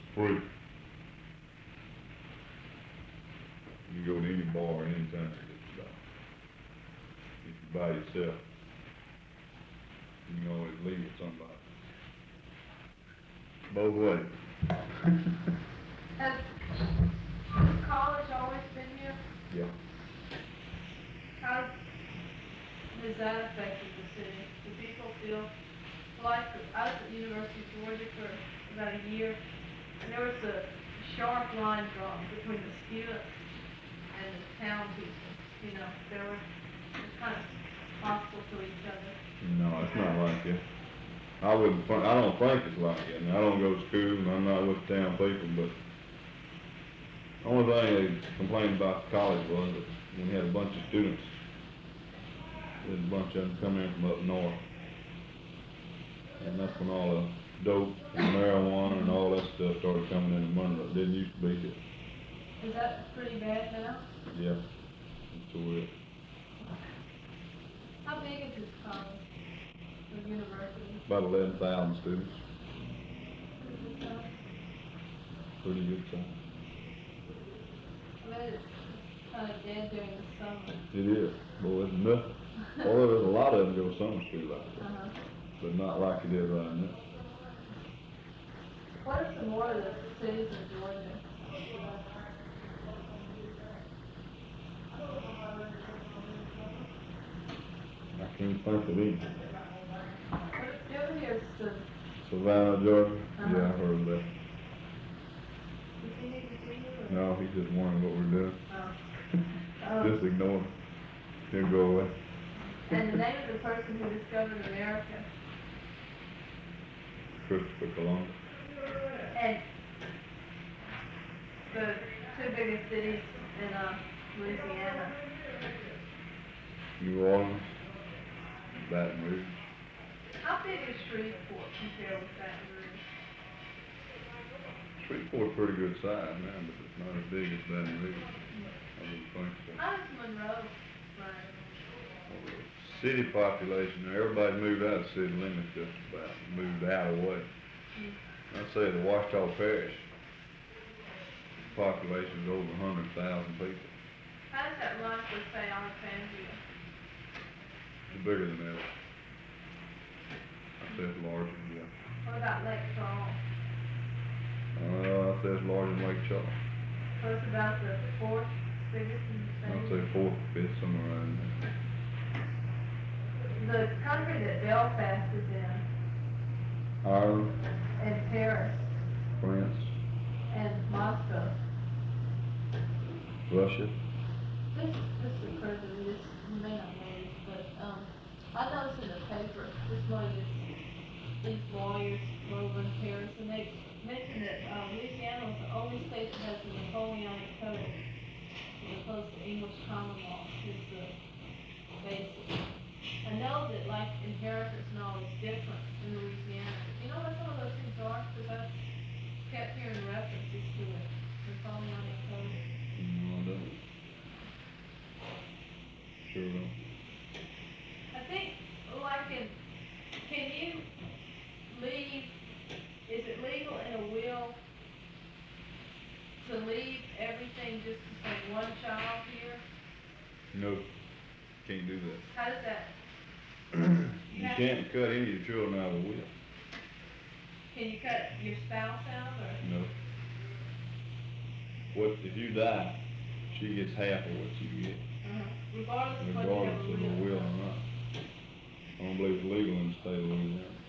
Free. You go to any bar anytime, just about. If you by yourself, you can always leave with somebody. Both ways. Has college always been here? Yeah. How has that affected the city? Do people feel like, I was at the University of Georgia for about a year, and there was a sharp line drawn between the students and the town people. You know, they were just kind of hostile to each other. No, it's not like that. I don't think it's like that. Now, I don't go to school and I'm not with the town people, but the only thing they complained about the college was that when we had a bunch of students, there's a bunch of them coming in from up north. And that's when all the dope and marijuana and all that stuff started coming into Monroe. It didn't used to be here. Is that pretty bad now? Yeah, that's the way. How big is this college, the university? About 11,000 students. Pretty good size. I bet it's kind of dead during the summer. It is. Boy, it's nothing. Well, there's a lot of them go to summer school out there, but not like it is right now. What are some more of the cities in Georgia? I can't think of any. You ever hear some, Savannah, Georgia? Uh-huh. Yeah, I heard of that. does he need to see you? No, he's just wondering what we're doing. Oh. Just ignore him. He'll go away. And the name of the person who discovered America? Christopher Columbus. And the two biggest cities in Louisiana. New Orleans, Baton Rouge. How big is Shreveport compared with Baton Rouge? Shreveport's pretty good size now, but it's not as big as Baton Rouge. I wouldn't think so. How does Monroe rank? Well, the city population, everybody moved out of the city limits just about, moved out of the way. I'd say the Ouachita Parish population is over 100,000 people. How does that rank with, say, Alexandria? It's bigger than that. I'd say it's larger, yeah. What about Lake Charles? I'd say it's larger than Lake Charles. What's about the fourth biggest in the I'd state? say fourth, fifth, somewhere around there. The country that Belfast is in, Ireland, and Paris, France, and Moscow. Russia. This occurred to me, this you may not know this, but I noticed in the paper, this lady, these lawyers over in Paris, and they mentioned that Louisiana was the only state that has the Napoleonic Code, as opposed to English common law, is the basis. I know that like inheritance and all is different in Louisiana. You know what some of those things are? Because I've kept hearing references to it, the Napoleonic Code. No, I don't. Sure don't. I think, like can you leave, is it legal in a will to leave everything just to say one child here? No, can't do that. How does that, You can't cut any of your children out of the will. can you cut your spouse out or? No. What, if you die, she gets half of what you get, Regardless of what you have regardless a of the will. will or not. I don't believe it's legal in the state of Louisiana.